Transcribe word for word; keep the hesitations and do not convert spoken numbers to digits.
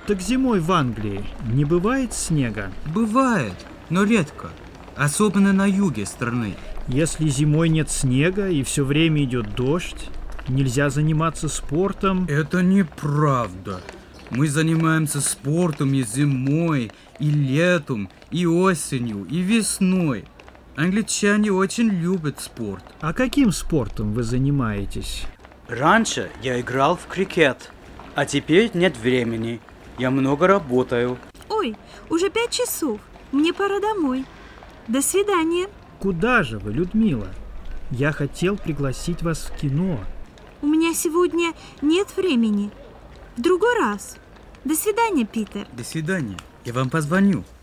Так зимой в Англии не бывает снега? Бывает, но редко. Особенно на юге страны. Если зимой нет снега и все время идет дождь, нельзя заниматься спортом? Это неправда. Мы занимаемся спортом и зимой, и летом, и осенью, и весной. Англичане очень любят спорт. А каким спортом вы занимаетесь? Раньше я играл в крикет, а теперь нет времени. Я много работаю. Ой, уже пять часов. Мне пора домой. До свидания. Куда же вы, Людмила? Я хотел пригласить вас в кино. У меня сегодня нет времени. В другой раз. До свидания, Питер. До свидания. Я вам позвоню.